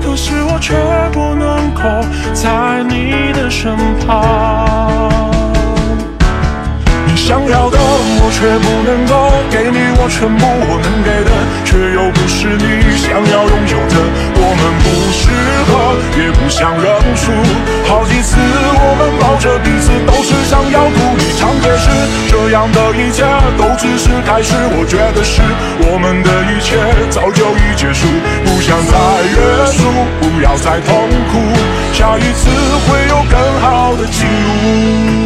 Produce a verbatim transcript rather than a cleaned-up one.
可是我却不能够在你的身旁。你想要的我却不能够给你，我全部我能给的却又不是你想要拥有的。我们不适合，也不想认输，好几次我们抱着彼此都是想要独立，常解释这样的一切都只是开始。我觉得是我们的一切早就已结束，不想再约束，不要再痛苦，下一次会有更好的记录。